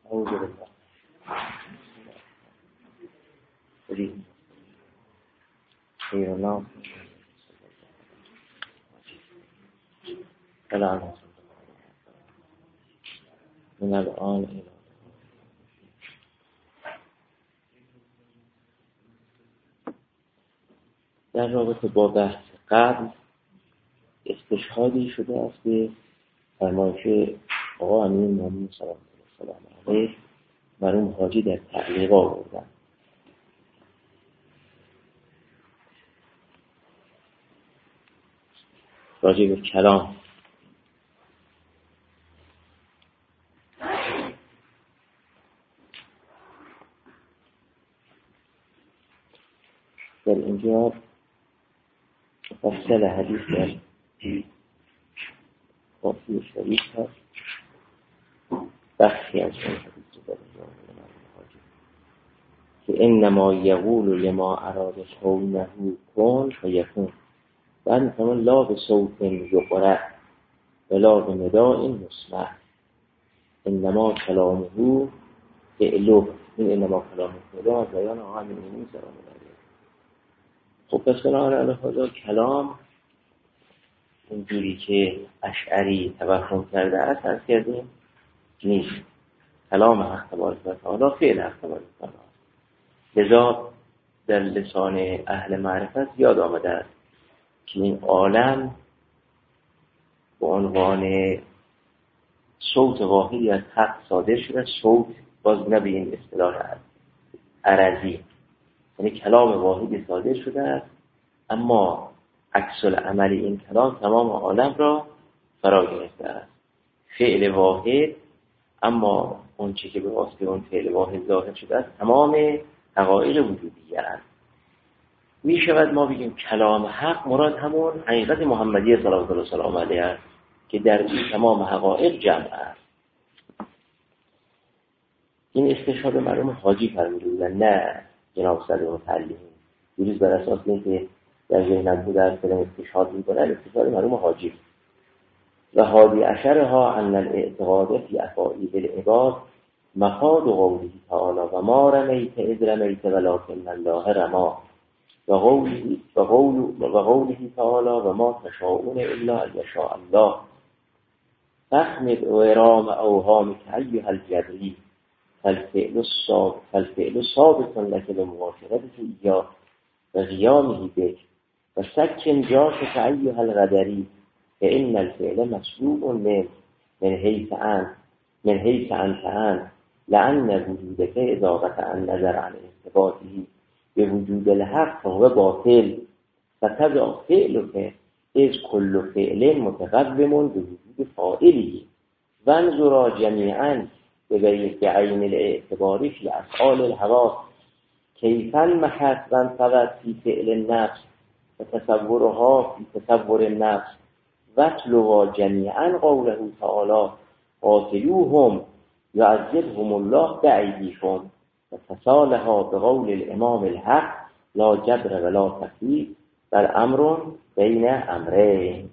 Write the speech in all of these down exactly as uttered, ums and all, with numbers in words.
اعوذ بالله بریم خیر الله سلام من الان الى در رابطه با بحث قبل استشهادی شده است به فرمایش آقا امیرالمومنین سلام الله علیه مرحوم حاجی در تعلیق آوردن. راجع به کلام در اینجا مفصل حدیث در قافیه شریف هست. بخشی از این حدیث در اینجا که انما یقول لما اراد قوله کن فیکون، بعد میفهمون لا به صوت یقرأ ولا به نداء مسمع، انما کلامه فعله. این انما کلامه فعله از بیان آقا امیرالمومنین سلام الله علیه. خب پس بنابراین علیه کلام اونجوری که اشعری توهم کرده است از کردیم نیست. کلام حق تبارک و تعالی فعل حق تبارک و تعالی. لذا در لسان اهل معرفت یاد آمده است که این عالم به عنوان صوت واحدی از حق صادر شده. صوت باز نه به این اصطلاح عرضی، یعنی کلام واحدی صادر شده است، اما عکس العمل این کلام تمام عالم را فرا گرفته است. فعل واحد، اما اون چیزی که به واسطه اون فعل واحد ظاهر شده است تمام حقایق وجودیه است. می شود ما بگیم کلام حق مراد همون حقیقت محمدی صلی الله علیه و سلم علیه است که در این تمام حقایق جمع است. این استشهاد مرحوم حاجی فرمودند، نه جناب صدر متعلم. دیروز بر اساس اینکه در ذهن بود در کلام استشهاد می‌کنه، استشهاد مرحوم حاجی و حادی عشرها ان الاعتقاد فی افاعیل العباد مخاض قوله تعالی و ما رمیت اذ رمیت ولکن الله رمی و قوله و قول و قوله تعالی و ما تشاءون الا ان یشاء الله فاحمد ورام اوهام ایها الجبری فالفعل الصاب فالفعل ثابت لك بموافقتك اياه و قیامه بك و سکن جاك ایها الغدری فان الفعل مسبوق من من حيث ان من حيث انت ان لأن وجودك اذا قطع النظر عن اثباته به وجود الحق فهو باطل فتبع فعلك از كل فعل متقدم به وجود فاعله وانظر جميعا بعين الاعتبار في افعال الحواس كيفا محت وانطبت في فعل النفس وتصورها في تصور النفس واتلوا جميعا قوله تعالى قاتلوهم يعذبهم الله بأيديكم وتصالها بقول الامام الحق لا جبر ولا تخفیف بل امر بین امرین.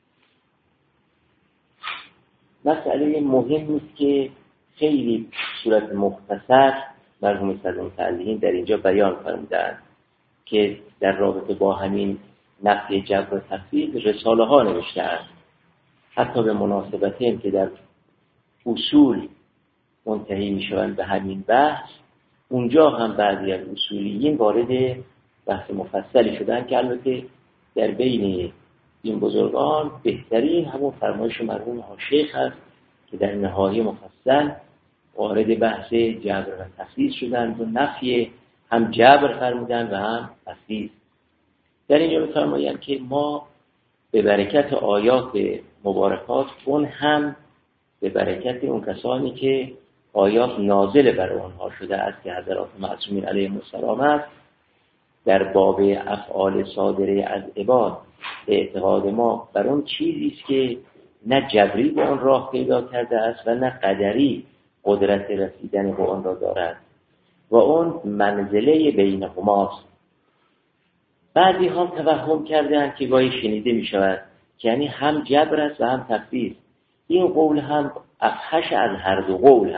مسئله مهم است که خیلی صورت مختصر مرحوم صدر متعلقین در اینجا بیان فرمودند که در رابطه با همین نفی جبر و تخفیف رساله ها نوشته است. حتی به مناسبت این که در اصول منتهی می شوند به همین بحث، اونجا هم بعضی از اصولیین وارد بحث مفصلی شدن که البته در بین این بزرگان بهترین همون فرمایش مرحوم شیخ است که در نهایی مفصل وارد بحث جبر و تخصیص شدند و نفی هم جبر فرمودند و هم تخصیص. در اینجا می‌فرمایند که ما به برکت آیات مبارکات اون هم به برکت اون کسانی که آیات نازل بر آنها شده است که حضرات معصومین علیهم السلام است، در باب افعال صادره از عباد اعتقاد ما بر اون چیزی است که نه جبری به آن راه پیدا کرده است و نه قدری قدرت رسیدن به آن را دارد و اون منزله بینهماست. بعضی ها توهم کردند که گاهی شنیده می شود که یعنی هم جبر است و هم تخفیف. این قول هم افحش از هر دو قول هست،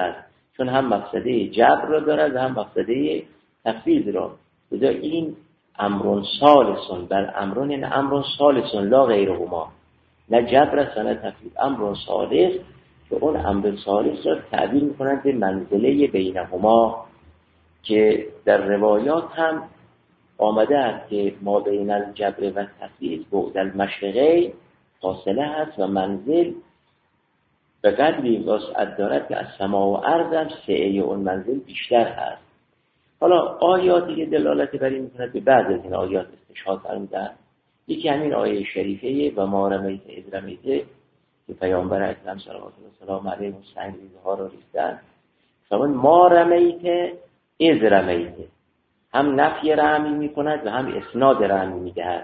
چون هم مقصده جبر را دارد و هم مقصده تفویض را. لذا این امرون سالسون بر امرون، این امرون سالسون لا غیرهما، نه جبر است نه تفویض، امرون سالس که اون امر سالس را تعبیر میکنند به منزله بینهما، که در روایات هم آمده است که ما بین الجبر و تفویض بعد المشرقین فاصله هست و منزل به قدری وسعت دارد که از سما و ارض هم سعه اون منزل بیشتر هست. حالا آیاتی که دلالت بر این می‌کند به بعض از این آیات استشهاد فرمودند. یکی همین آیه شریفه و ما رمیت اذ رمیت که پیامبر اکرم صلوات الله و سلام علیه اون سنگ ریزها را ریختن. فرمود ما رمیت اذ رمیت، هم نفی رمی می‌کند و هم اسناد رمی می‌دهد.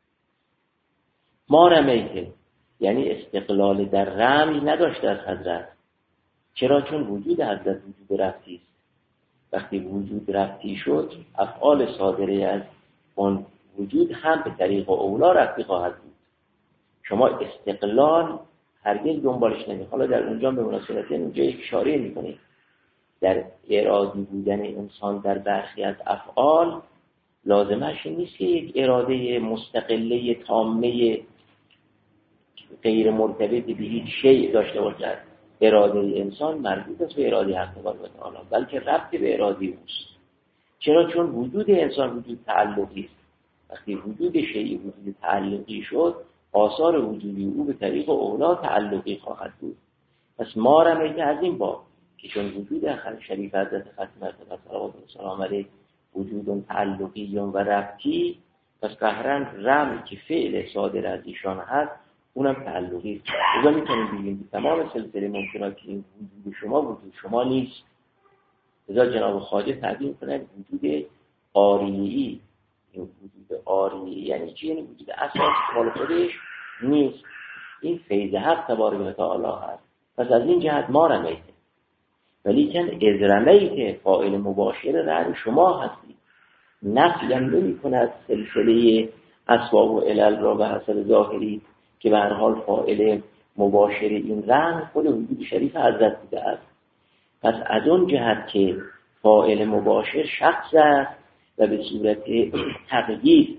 ما رمیت یعنی استقلال در رمی نداشته از حضرت. چرا؟ چون وجود حضرت وجود رفتی است. وقتی وجود رفتی شد، افعال صادره از اون وجود هم به طریق اولا رفتی خواهد بود. شما استقلال هرگز دنبالش نمید. حالا در اونجا به مناسبت اونجا یک اشاره میکنید در ارادی بودن انسان در برخی از افعال لازمش نیست که یک اراده مستقله تامه غیر مرتبط به هیچ شیء داشته باشد. اراده انسان مربوط است به اراده حق تبارک و تعالی، بلکه ربط به اراده اوست. چرا؟ چون وجود انسان وجود تعلقی است. وقتی وجود شیء وجود تعلقی شد، آثار وجودی او به طریق اولا تعلقی خواهد بود. پس ما رمیت از این باب که چون وجود اخر شریف حضرت ختم مرتبه صلوات الله و سلام علیه وجود تعلقی و ربطی، پس قهرن رمی که فعل صادر از ایشان هست اونم تعلقی است. لذا میتونیم بگیم تمام سلسله ممکنات که این وجود شما وجود شما نیست. لذا جناب خواجه تعبیر کنند وجود آریه‌ای. این وجود آریه‌ای یعنی چی؟ یعنی وجود اساس مال خودش نیست. این فیض حق تبارک و تعالی هست. پس از این جهت ما رمیت، ولیکن از رمیت فاعل مباشر رد شما هستید. نفی هم نمی کند سلسله اسباب و علل را به حسب ظاهری که به هر حال فاعل مباشر این رن خود وجود شریف حضرت بوده است. پس از اون جهت که فاعل مباشر شخص است و به صورت تقیید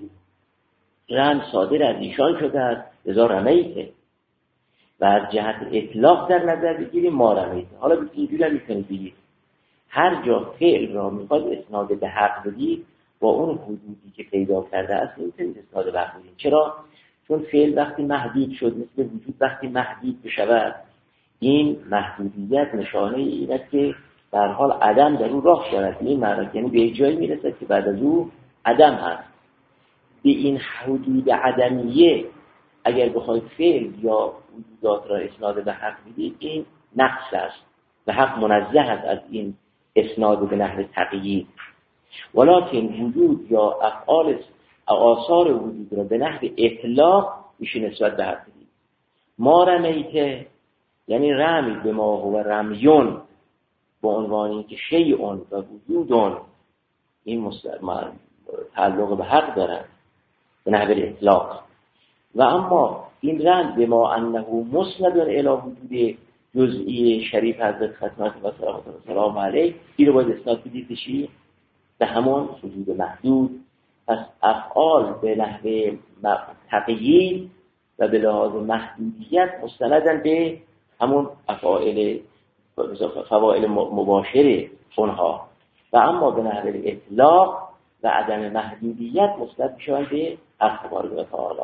رن صادر از ایشان شده است، لذا رمیته. و از جهت اطلاق در نظر بگیریم ما رمیته. حالا به اینجوری هم میتونید بگید هر جا فعل را میخواد اسناد به حق بدید با اون حدودی که پیدا کرده است میتونید اسناد به حق بدید. چرا؟ چون فعل وقتی محدود شد مثل وجود وقتی محدود بشود، این محدودیت نشانه این است که به هر حال عدم در اون راه دارد. این معنی یعنی به جایی میرسد که بعد از او عدم هست. به این حدود عدمیه اگر بخواید فعل یا وجودات را اسناد به حق بدید، این نقص است و حق منزه است از این اسناد به نحو تقیید. ولکن وجود یا افعال آثار وجود را به نحو اطلاق میشه نسبت به حق بدید. ما رمیته یعنی رمی به ما و رمیون با عنوانی که شیعون و وجودون این تعلق به حق دارند به نحو اطلاق. و اما این رند به ما انه مسند الی وجود جزئی شریف حضرت ختمت و سلام علیه، این رو باید اسناد بدید بشی به همون وجود محدود. پس افعال به نحو تقیید و به لحاظ محدودیت مستندن به همون افعال فواعل مباشر اونها، و اما به نحو اطلاق و عدم محدودیت مستند میشوند به حق تبارک و تعالی.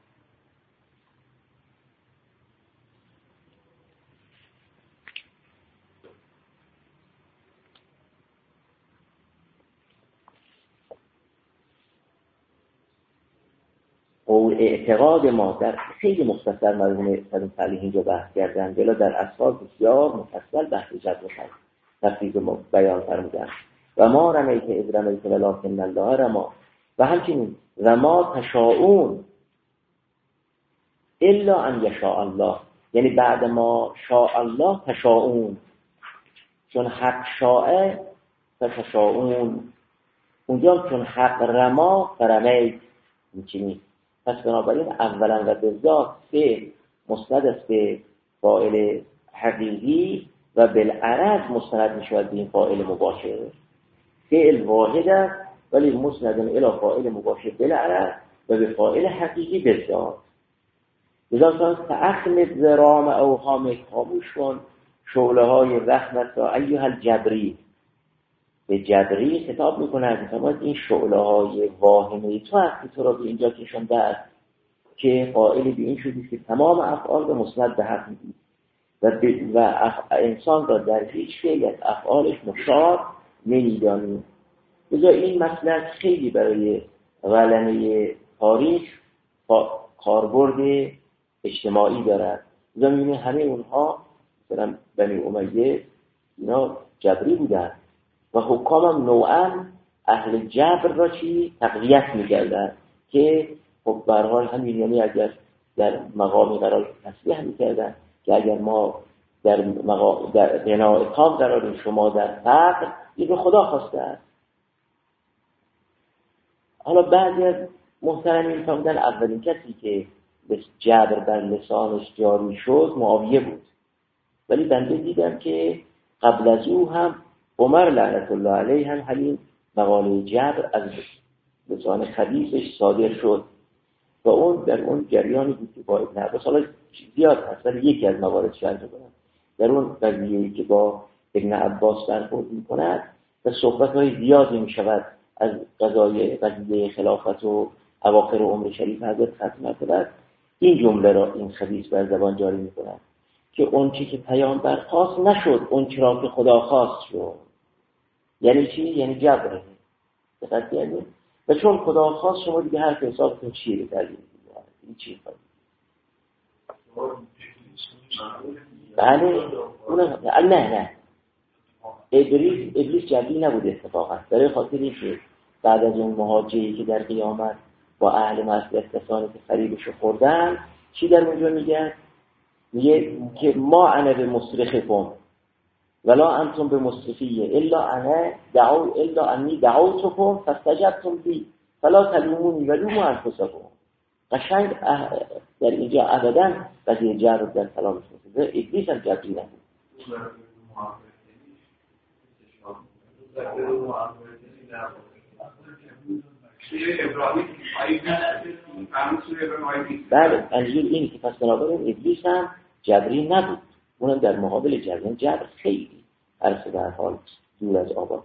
و اعتقاد ما در خیلی مختصر مرحوم سلیم صالح اینجا بحث کردن، بلا در اسفار بسیار مفصل بحث جد و تفصیل بیان فرمودن. و ما رمیت اذ رمیت ولکن الله رما، و همچنین و ما تشاءون الا ان یشاء الله، یعنی بعد ما شاء الله تشاءون، چون حق شاء تشاءون، اونجا چون حق رما فرمیت میچینی. پس بنابراین اولا و بالذات فعل مسند است به فاعل حقیقی و بالعرض مستند میشود به این فاعل مباشر. فعل واحد است ولی مسند الی فاعل مباشر بالعرض و به فاعل حقیقی بالذات. لذا تأخم ذرام اوهام، خاموش کن شعله های رحمت را ایها الجبری. به جبری خطاب میکنه از این شعله های واهمه تو هستی تو را به اینجا کشانده است که قائل به این شدی که تمام افعال به مسند به حق میدی و, و اف... انسان را در هیچ فعل از افعالش مشار نمیدانی. لذا این مسئله خیلی برای غلمه تاریخ کاربرد اجتماعی دارد. لذا میبینید همه اونها مثلا بنی امیه اینا جبری بودن و حکام هم نوعا اهل جبر را چی تقویت می‌کردن که خب به هر حال همین، یعنی اگر در مقامی قرار تصریح می‌کردن که اگر ما در مقام در بناء تام قراریم شما در فقر، این به خدا خواسته است. حالا بعضی از محترمین فهمیدن اولین کسی که جبر بر لسانش جاری شد معاویه بود، ولی بنده دیدم که قبل از او هم عمر لعنت الله علیه هم همین مقاله جبر از لسان خبیثش صادر شد و اون در اون جریانی بود که با ابن عباس، حالا زیاد هست ولی یکی از موارد شرح کنم، در اون قضیه‌ای که با ابن عباس برخورد می‌کند و صحبت‌های زیادی می‌شود از قضایای قضیه خلافت و اواخر عمر شریف حضرت ختم کرد، این جمله را این خبیث بر زبان جاری می‌کند که اون چی که پیامبر خواست نشد، اون چرا که خدا خواست شد. یعنی چی؟ یعنی جبره. دقت کردید؟ و چون خدا خواست شما دیگه حرف حسابتون چیه به دلیل این چی خواهید؟ بله اون نه نه ابلیس ابلیس جبری نبود اتفاقا، برای خاطری که بعد از اون مهاجری که در قیامت با اهل معصیت کسانی که فریبشو خوردن چی در اونجا میگن؟ میگه که ما انا به مصرخکم ولا انتم به مصرخیه الا انا دعو الا انی دعوتکم فاستجبتم لی فلا تلومونی ولوموا انفسکم. قشنگ در اینجا ابدا قضیه جبر در کلامش میشه. ابلیس هم جبری نبود. بله منظور اینه که پس بنابراین ابلیس هم جبری نبود، اونم در مقابل جبر. جبر خیلی عرصه در حال دور از آباد.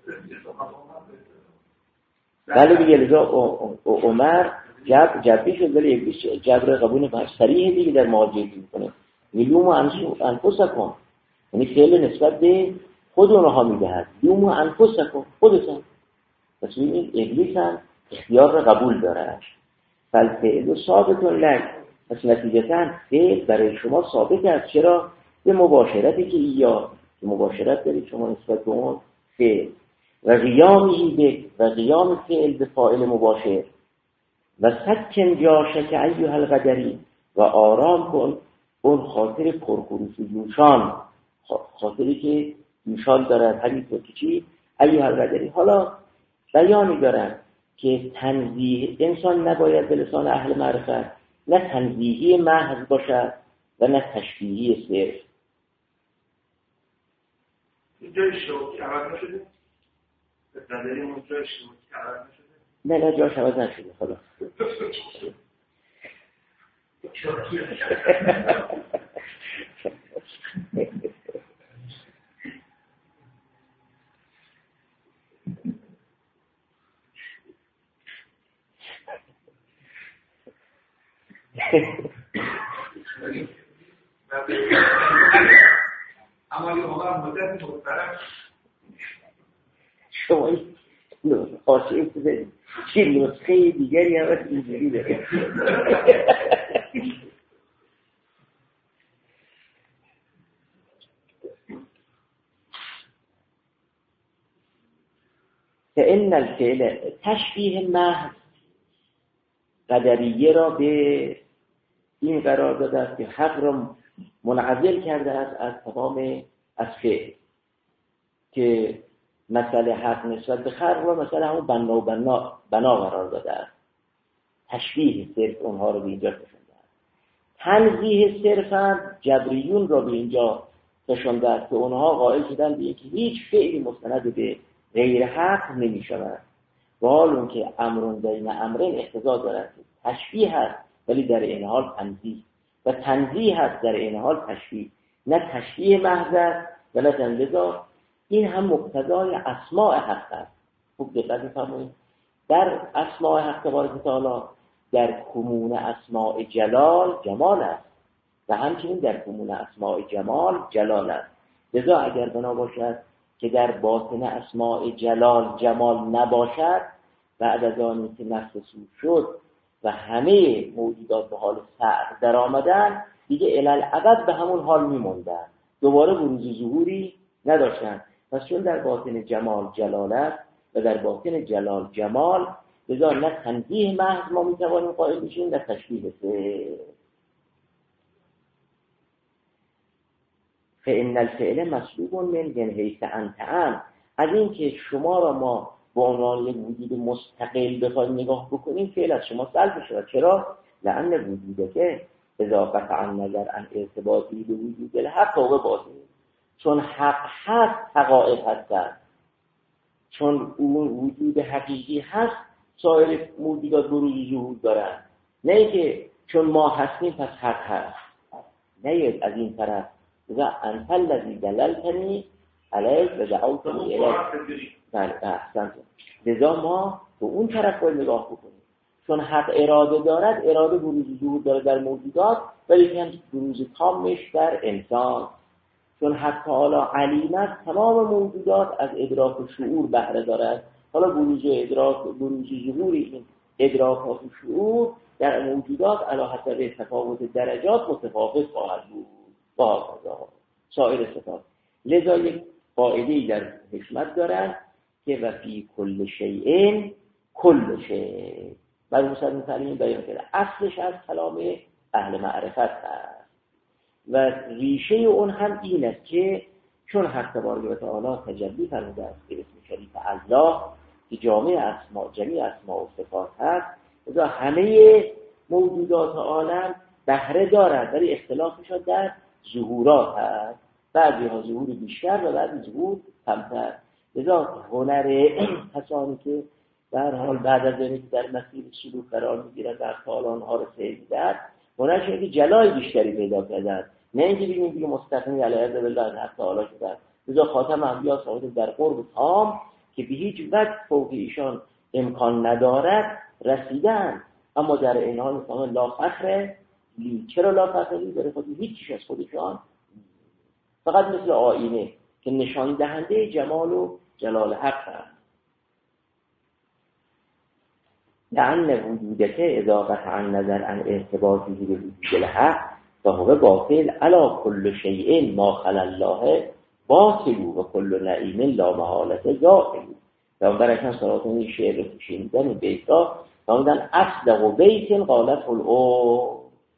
بله دیگه لذا عمر جبر جبری شد ولی ابلیس جبر قبول بر صریح دیگه در مواجهه میکنه. میلوم و انفسکم، یعنی فعل نسبت به خود اونها میدهد. لوم و انفسکم، خودتون. پس این ابلیس هم اختیار را قبول داره. فالفعل ثابت لک، پس نتیجتاً فعل برای شما ثابت است. چرا؟ به مباشرتی که یا که مباشرت دارید شما نسبت به اون فعل و قیامی به و قیام فعل به فاعل مباشر و سکن جاشک ایها القدری و آرام کن اون خاطر پرخروش و جوشان، خاطری که جوشان دارد همینطور که چی؟ ایها القدری. حالا بیانی دارن که تنزیه انسان نباید به لسان اهل معرفت نه تنزیهی محض باشد و نه تشبیهی صرف. جای شوکی عوض نشده؟ به قدری اون جای شوکی عوض نشده؟ نه نه جاش عوض نشده. خلاص اما یه موقع مدت مخترم شما این خاصی بزنید چی نسخه دیگری هم از اینجوری داره. که این الفعل تشبیه محض قدریه را به این قرار داده است که حق را منعزل کرده است از تمام از فعل، که مسئله حق نسبت به خلق را مثلا همون بنا و بنا, بنا قرار داده است. تشبیه صرف اونها رو به اینجا کشنده است. تنزیه صرف هم جبریون را به اینجا نشانده است که اونها قائل شدن به اینکه هیچ فعلی مستند به غیر حق نمی شود. و حال اون که امرون بین امرین اقتضا دارد تشبیه هست ولی در این حال تنزیه و تنزیه هست در این حال تشبیه، نه تشبیه محض است و نه تنزیه. این هم مقتضای اسماء حق است. خوب دقت بفرمایید، در اسماء حق تبارک و تعالی در کمون اسماء جلال جمال است و همچنین در کمون اسماء جمال جلال است. لذا اگر بنا باشد که در باطن اسماء جلال جمال نباشد، بعد از آنی که نفس سود شد و همه موجودات به حال سعر در آمدن، دیگه الالعبد به همون حال میموندن، دوباره بروز ظهوری نداشتن. پس چون در باطن جمال جلال است و در باطن جلال جمال، لذا نه تنزیه محض ما میتوانیم قائل بشیم نه تشبیه سه. فإن الفعل مسلوب من حیث انت عن، از این که شما و ما به عنوان یک وجود مستقل بخوایم نگاه بکنیم، فعل از شما سلب شود. چرا؟ لأن وجوده که اذا قطع النظر عن ارتباطی به وجود الحق و باطل، چون حق هست حقایق هستند، چون اون وجود حقیقی هست سایر موجودات بروز ظهور دارن، نه اینکه چون ما هستیم پس حق هست. نه از این طرف اذا انت الذی دللتنی علیک و دعوتنی الیک. بله احسنت. لذا ما به اون طرف باید نگاه بکنیم، چون حق اراده دارد، اراده بروز ظهور داره در موجودات، ولی که بروز تامش در انسان. چون حق تعالی علیم است، تمام موجودات از ادراک و شعور بهره دارد. حالا بروز ادراک بروز ظهور این ادراکات و شعور در موجودات علی حسب تفاوت درجات متفاوت خواهد بود با سایر صفات. لذا یک قاعده‌ای در حکمت دارند که و فی کل شیء کل شیء، بعد مثلا تعلیم بیان کرده اصلش از کلام اهل معرفت است و ریشه اون هم این است که چون حق تبارک و تعالی تجلی فرموده است به اسم شریف الله که جامع اسماء جمیع اسماء و صفات هست، لذا همه موجودات عالم بهره دارد، ولی اختلافش در ظهورات هست، بعضی ها ظهور بیشتر و بعضی ظهور کمتر. لذا هنر کسانی که در حال بعد از اینکه در مسیر سلوک قرار میگیرند و تعالی آنها رو سیدند، هنرش اینه که جلای بیشتری پیدا کردند، نه اینکه بگیم دیگه مستقیمی علیه بالله از حق تعالی شدند. لذا خاتم انبیا صاحب در قرب تام که به هیچ وجه فوق ایشان امکان ندارد رسیدن، اما در این حال مثلا لا فخر لی. چرا لا فخر لی؟ برای خود هیچ چیز از خودشان، فقط مثل آینه که نشان دهنده جمال و جلال حق است. لأن وجودك اذا قطع النظر عن ارتباطه بوجود الحق فهو باطل على كل شيء ما خلا الله باطل و كل نعیم لا محالة زائل. پیامبر اکرم صلی الله علیه و آله شعر رو شنیدن بیتا فرمودن اصدق بیت قالته الام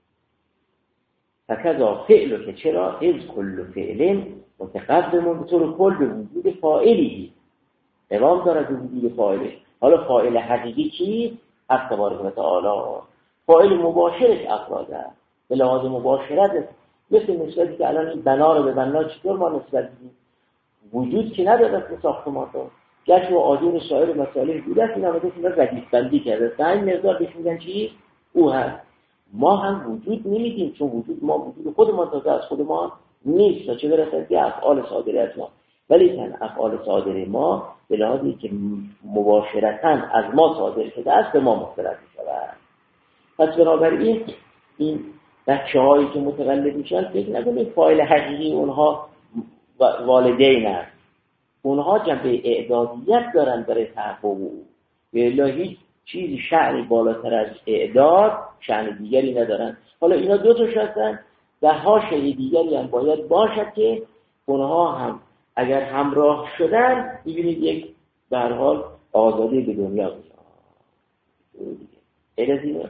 فکذا فعل که چرا از کل فعل متقدم به طور کل به وجود فاعلی دوام دارد به وجود فاعله. حالا فاعل حقیقی کی؟ حق تبارک و تعالی. فاعل مباشرش افراد است، به لحاظ مباشرت مثل نسبتی که الان این بنا رو به بنا چطور ما نسبت بدیم؟ وجود که نداره به ساختمان رو گشت و آجور سایر مسائل بوده است، این هم بسید ردیف بندی کرده تا این مقدار بهش میگن چی؟ او هست. ما هم وجود نمیدیم، چون وجود ما وجود خودمان تازه از خودمان نیست تا چه برسد که افعال صادره از ما، ولی کن افعال صادره ما به لحاظی که مباشرتاً از ما صادر شده است به ما مسترد می‌شود. پس بنابراین این بچه هایی که متولد میشن فکر نکنید فاعل حقیقی اونها والدین است، اونها جنبه اعدادیت دارن برای تحقق او، به هیچ چیزی شأنی بالاتر از اعداد شأن دیگری ندارن. حالا اینا دو تاش هستن، ده ها شأن دیگری هم باید باشد که اونها هم اگر همراه شدن می‌بینید یک به هر حال آزادی به دنیا میاد. اجازه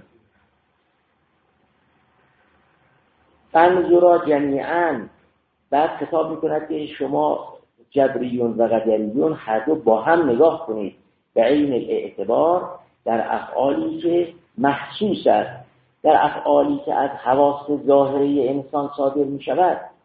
فنظرا جمیعاً بعد خطاب میکند که شما جبریون و قدریون هر دو با هم نگاه کنید به عین الاعتبار در افعالی که محسوس است، در افعالی که از حواس ظاهره انسان صادر می شود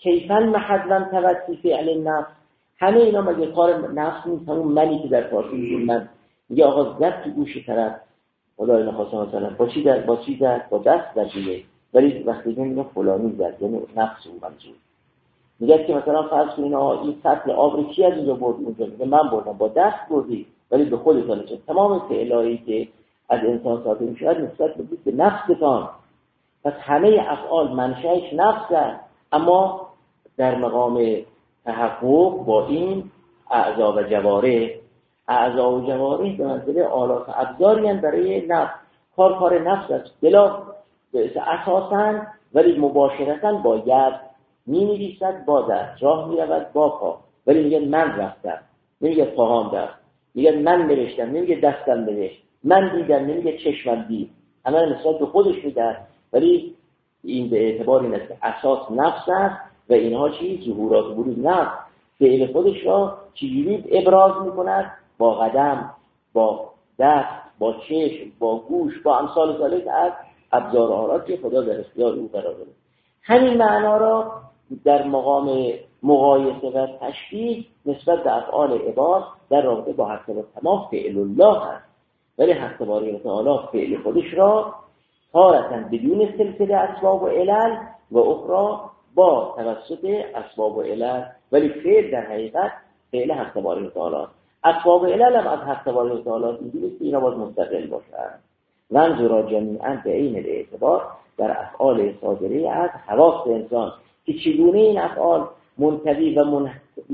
کیفن محضن توسط فعل نفس، همه اینا مگه کار نفس نیست؟ همون منی که در فارسی میگیم من، میگه آقا زد تو گوش طرف، خدای نخواسته مثلا با چی در با چی در با دست در دیگه، ولی وقتی میگه فلانی زد یعنی نفس اون منظور. میگه که مثلا فرض کنین آقا این سطل آب رو کی از اینجا برد اونجا؟ میگه من بردم. با دست بردی ولی به خودتون چه تمام فعلایی که از انسان صادر میشه نسبت به نفستان. پس همه افعال منشأش نفسه، اما در مقام تحقق با این اعضا و جوارح، اعضا و جوارح به منزله آلات و ابزاری هستند برای نفس. کار کار نفس است بلا اساساً، ولی مباشرتاً با ید می‌نویسد، با دست راه می‌رود با پا، ولی میگه من رفتم، نمیگه پاهام رفت، میگه من نوشتم، نمیگه دستم نوشت، من دیدم، نمیگه چشمم دید. اما نسبت به خودش میده، ولی این به اعتبار این است که اساس نفس است و اینها چی؟ ظهورات و بروز نفس. فعل خودش را چجوری ابراز میکند؟ با قدم، با دست، با چشم، با گوش، با امثال ذالک از ابزار و آلات که خدا در اختیار او قرار داده. همین معنا را در مقام مقایسه و تشبیه نسبت به افعال عباد در رابطه با حق و تمام فعل الله هست، ولی حق تبارک و تعالی فعل خودش را تارتاً بدون سلسله اسباب و علل و اخرى با توسط اسباب و علل، ولی فعل در حقیقت فعل حق تبارک و تعالی. اسباب و علل هم از حق تبارک و تعالی می‌گوید که اینا باید مستقل باشند. منظور جمیعاً به عین الاعتبار در افعال صادره از حواس انسان که چگونه این افعال منتوی و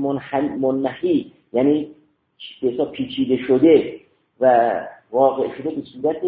منحی، یعنی بسا پیچیده شده و واقع شده به صورت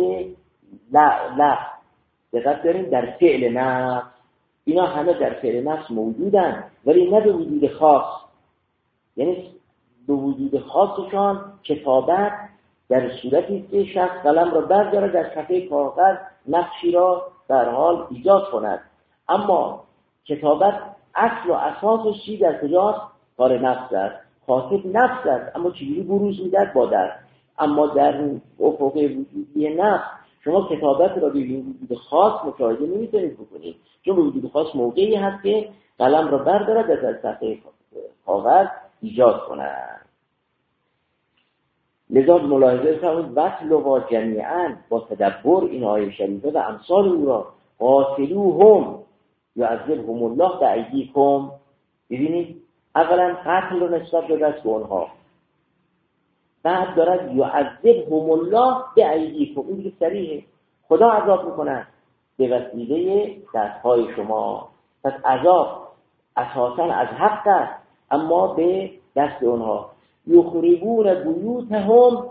لا دقت داریم در فعل نفس. اینا همه در فعل نفس موجودن، ولی نه به وجود خاص، یعنی به وجود خاصشان کتابت در صورتی که شخص قلم را برداره در صفحه کاغذ نقشی را در حال ایجاد کند. اما کتابت اصل و اساسش چی در کجاست؟ کار نفس است، کاتب نفس است، اما چجوری بروز میدهد؟ با دست. اما در افق وجودی نفس شما کتابت را به وجود خاص مشاهده نمیتونید بکنید، چون به وجود خاص موقعی هست که قلم را بردارد از صفحه کاغذ ایجاد کند. لذا ملاحظه فرمود وصل و جمیعاً با تدبر این آیه شریفه و امثال او را قاتلوهم یعذبهم الله بأیدیکم. ببینید اولا قتل رو نسبت داده است به اونها، بعد دارد یعذبهم الله بأیدیکم. این دیگه صریحه، خدا عذاب میکنه به وسیله دستهای شما. پس عذاب اساساً از حق است، اما به دست اونها. یخربون بیوتهم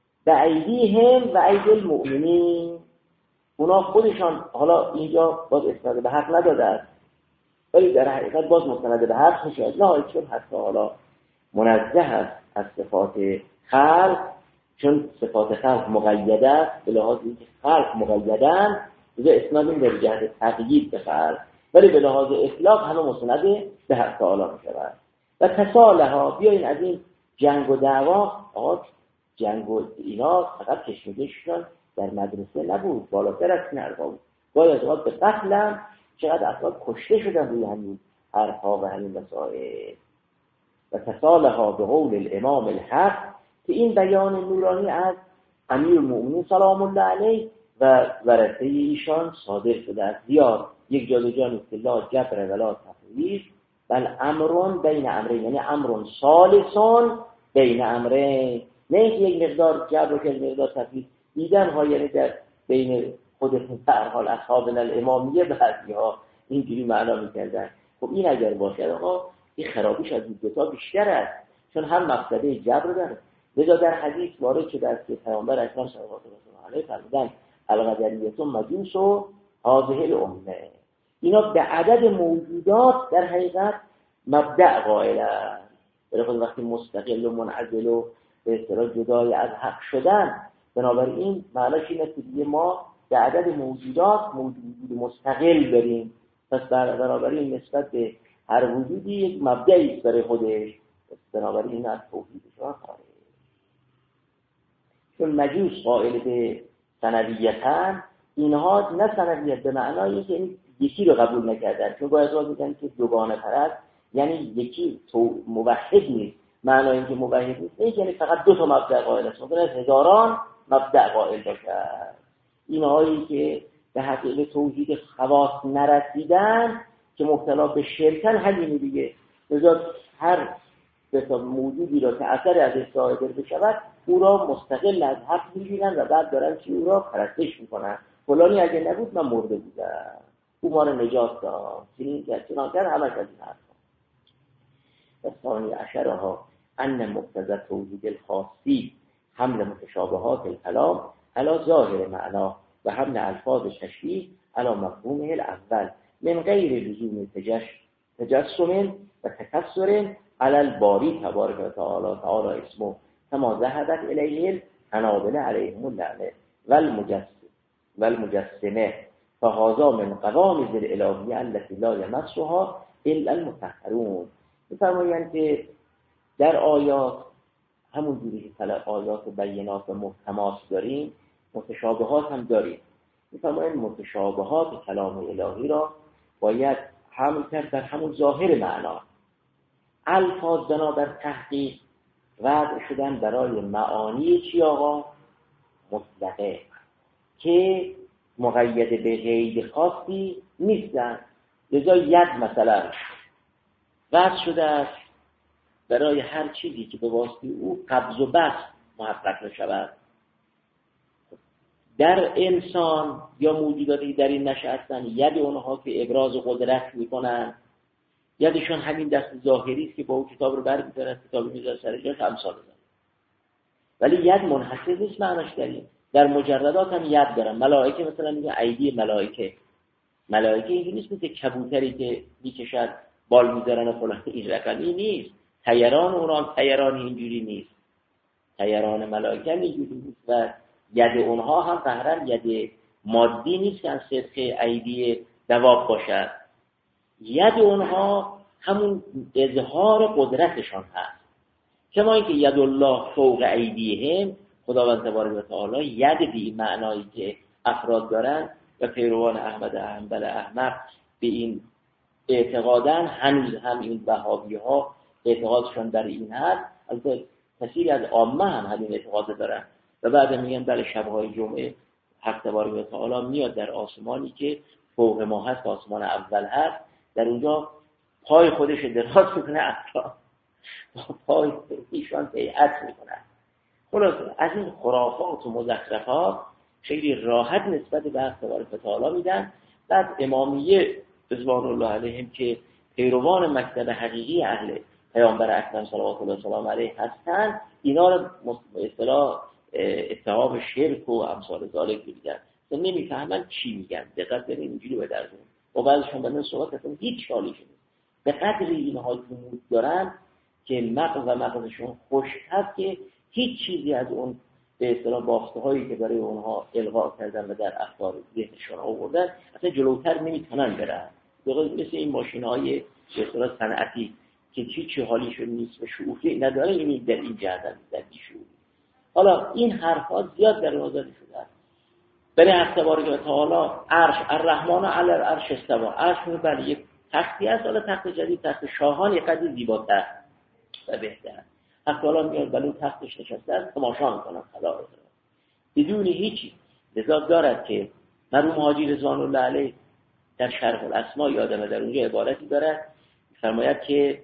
بأیدیهم و ایدی المؤمنین. اونا خودشان، حالا اینجا باز استناد به حق نداده است، ولی در حقیقت باز مستند به حق میشه. نه چون حتی حالا منزه است از صفات خلق، چون صفات خلق مقیده است، به لحاظ اینکه خلق مقیدن دیگه اسناد این در جهت تقیید به خلق، ولی به لحاظ اطلاق همه مستند به حق تعالی میشود. و تسالها، بیاین از این جنگ و دعوا، آقا جنگ و اینا فقط کشمکششون در مدرسه نبود، بالاتر از این حرفا بود. باید از به قتلم چقدر افراد کشته شدن روی همین حرفا و همین مسائل. و تسالها به قول الامام الحق، که این بیان نورانی از امیر المؤمنین سلام الله علیه و ورثه ایشان صادر شده است. زیاد یک جا دو جا نیست، لا جبر ولا تفویض بل امرون بین امرین، یعنی امرون ثالثون بین امرین. نه یک مقدار جبر و یک مقدار تفویض دیدن ها، یعنی در بین خودتون در حال اصحاب الامامیه بعضی ها اینجوری معنا میکردن. خب این اگر باشه آقا این خرابیش از این دوتا بیشتر است، چون هم مقصده جبر داره. لذا در حدیث وارد شده است که پیامبر اکرم صلی الله علیه و آله فرمودند القدریه مجوس و هذه الامه. اینا به عدد موجودات در حقیقت مبدأ قائلن، ولی خود وقتی مستقل و منعزل و به اصطلاح جدای از حق شدن، بنابراین معناش اینه که دیگه ما به عدد موجودات موجود مستقل داریم. پس بنابراین نسبت به هر وجودی یک مبدعی برای خودش، بنابراین از توحیدش را خارج. چون مجوس قائل به ثنویتن، اینها نه ثنویت به معنایی که یکی رو قبول نکردن، چون با اعتقاد میکنن که دوگانه پرست یعنی یکی تو موحد نیست. معنای اینکه موحد نیست نه یعنی فقط دو تا مبدأ قائل است، ممکن است هزاران مبدأ قائل باشد. اینهایی که به حقیقت توحید خواص نرسیدن که مبتلا به شرکن همین دیگه. لذا هر بسیار موجودی را که اثر از صادر بشود او را مستقل از حق می‌بینن و بعد دارن که او را پرستش میکنن. فلانی اگه نبود من مرده بودم، او ما را نجات داد. چنین که چنانکر همش از این حرف و ثانی عشرها ان مقتضى توحید الخاصی حمل متشابهات الکلام علی ظاهر معنا و حمل الفاظ تشبیه علی مفهومه الاول من غیر لزوم تجسم و تکسر علی الباری تبارک و تعالی تعالی اسمه كما ذهبت الیه الحنابلة علیهم اللعنه والمجسم والمجسمه فهذا من قوامض الالهیه التي لا یمسها الا المطهرون. می‌فرمایند که در آیات همون جوری که آیات بینات و محکمات داریم متشابهات هم داریم. می‌فرمایند متشابهات کلام الهی را باید حمل کرد در همون ظاهر معنا. الفاظ بنابر تحقیق وضع شدن برای معانی چی آقا؟ مطلقه که مقید به قید خاصی نیستن. لذا ید مثلا وضع شده است برای هر چیزی که به واسطه او قبض و بسط محقق شود. در انسان یا موجوداتی در این نشه هستن ید اونها که ابراز قدرت میکنن، یدشان همین دست ظاهری است که با او کتاب رو برمی‌دارن، کتاب میذاره سر جاش امثال بزنن. ولی ید منحصر نیست معناش داریم. در مجردات هم ید دارن. ملائکه مثلا میگه ایدی ملائکه. ملائکه اینجوری نیست مثل کبوتری که میکشن بال میذارن و فلان، این رقمی نیست. طیران اونان طیران اینجوری نیست. طیران ملائکه اینجوری نیست و ید اونها هم قهرن ید مادی نیست که از صدق ایدی دواب باشد. ید اونها همون اظهار قدرتشان هست. کما اینکه ید الله فوق ایدیهم، خداوند تبارک و تعالی ید به معنایی که افراد دارن و پیروان احمد حنبل احمق به این اعتقادن، هنوز هم این وهابی ها اعتقادشان در این هست. البته کثیری از عامه هم همین اعتقاد دارن و بعد میگن بله شب‌های جمعه حق تبارک و تعالی میاد در آسمانی که فوق ما هست، آسمان اول هست، در اونجا پای خودش دراز میکنه، اطراف پای ایشان بیعت میکنه. خلاصه از این خرافات و مزخرفات خیلی راحت نسبت به حق تبارک و تعالی میدن. بعد امامیه رضوان الله علیهم که پیروان مکتب حقیقی اهل پیامبر اکرم صلوات الله سلام علیه هستن، اینا رو اصطلاح اتهام شرک و امثال ذالک میگن. نمیفهمن چی میگن. دقت کنید اینجوری به درد و بعضشون به من صحبت اصلا هیچ حالی شده. به قدر اینها جمود دارن که مغز و مغزشون خشک هست که هیچ چیزی از اون به اصطلاح بافته هایی که برای اونها القا کردن و در افکار ذهنشون آوردن اصلا جلوتر نمیتونن برن. مثل این ماشین های به اصطلاح صنعتی که هیچ حالیشون نیست و شعوری نداره، این در این جهت در بیشعوری. حالا این حرفات زیاد در آزادی شده است. برای حق تبارک و تعالی عرش الرحمن علی العرش استوا، عرش بله یک تختی است، حالا تخت جدید تخت شاهان یک قدر زیباتر و بهتر. حق تعالی میاد بلو تختش نشسته است، تماشا میکنن خدا رو بدون هیچی. لذا دارد که مرحوم حاجی رضوان الله علیه در شرح الاسماء یادمه در اونجا عبارتی دارد فرماید که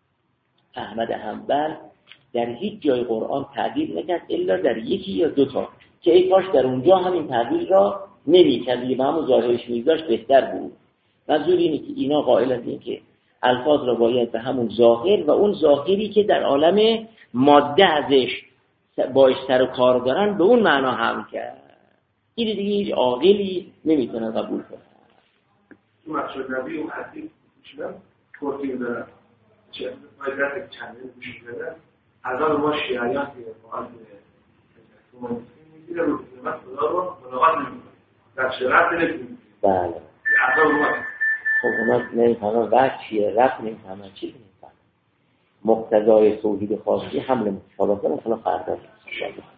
احمد حنبل در هیچ جای قرآن تعبیر نکرد الا در یکی یا دو تا که ای کاش در اونجا همین تعبیر را نمی‌کرد، به همون ظاهرش می‌ذاشت بهتر بود. منظور اینه که اینا قائل هستند که الفاظ را باید به همون ظاهر و اون ظاهری که در عالم ماده ازش باش سر و کار دارن به اون معنا هم کرد. این دیگه هیچ عاقلی نمیتونه قبول کنه. تو مقصود نبی و حدیث میشنم توضیح دارم چه باید چند میشه دارم از آن ما شیعیان که مقام تو میگیره رو خدمت خدا رو ملاقات نمیکنه در شرط نمیکنه. بله از آن ما خب اونا نمیفهمن وقت چیه، رفت نمیفهمن چی نمیفهمن. مقتضای توحید خاصی حمل متشابهات مثلا فردا